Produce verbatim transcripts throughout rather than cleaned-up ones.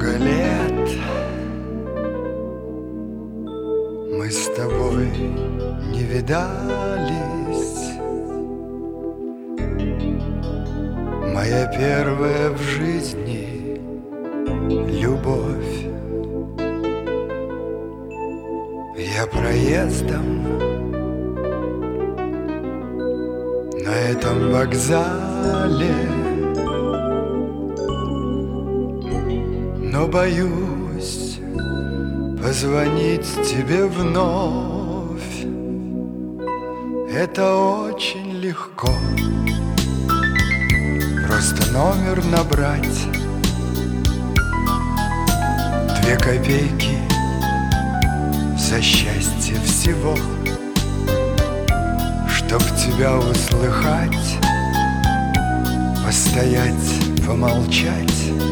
Много лет мы с тобой не видались. Моя первая в жизни любовь. Я проездом на этом вокзале, но боюсь позвонить тебе вновь. Это очень легко, просто номер набрать. Две копейки за счастье всего, чтоб тебя услыхать, постоять, помолчать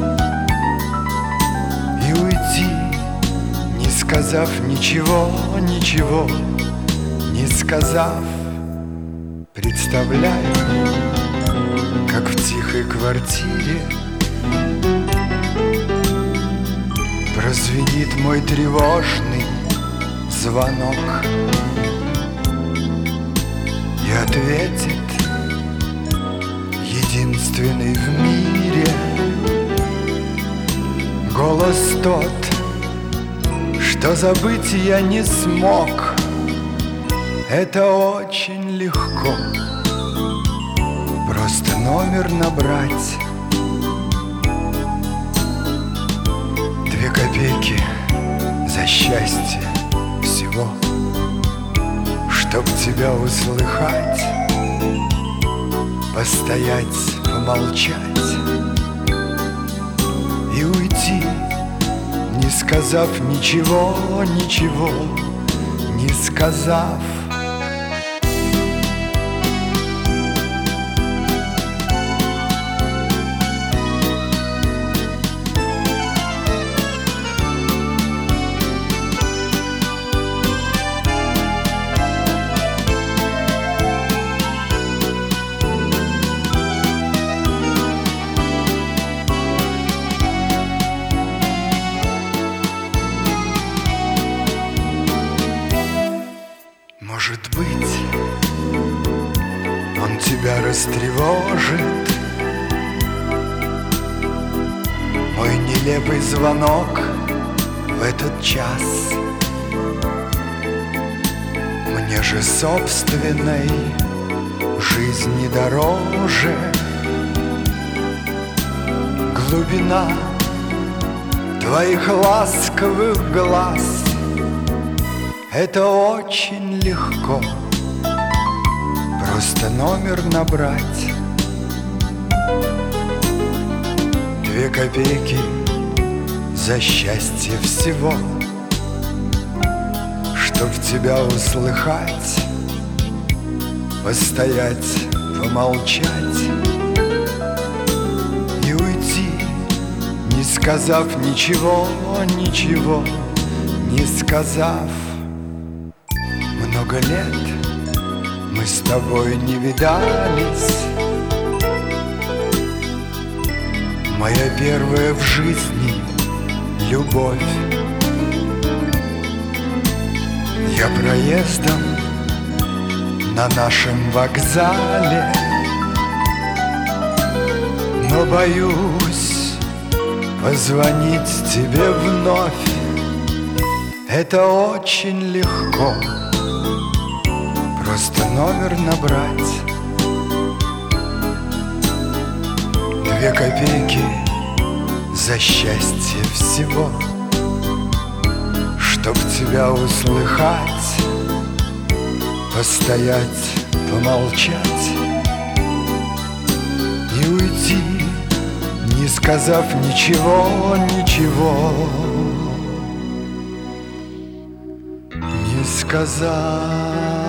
и уйти, не сказав ничего, ничего, не сказав. Представляю, как в тихой квартире прозвенит мой тревожный звонок и ответит единственный в мире голос тот, что забыть я не смог. Это очень легко, просто номер набрать. Две копейки за счастье всего, чтоб тебя услыхать, постоять, помолчать и уйти, не сказав ничего, ничего, не сказав. Может быть, он тебя растревожит, мой нелепый звонок в этот час. Мне же собственной жизни дороже глубина твоих ласковых глаз. Это очень легко, просто номер набрать. Две копейки за счастье всего, чтоб тебя услыхать, постоять, помолчать и уйти, не сказав ничего, ничего, не сказав. Много лет мы с тобой не видались. Моя первая в жизни любовь. Я проездом на нашем вокзале, но боюсь позвонить тебе вновь. Это очень легко, просто номер набрать. Две копейки за счастье всего, чтоб тебя услыхать, постоять, помолчать и уйти, не сказав ничего, ничего, не сказав.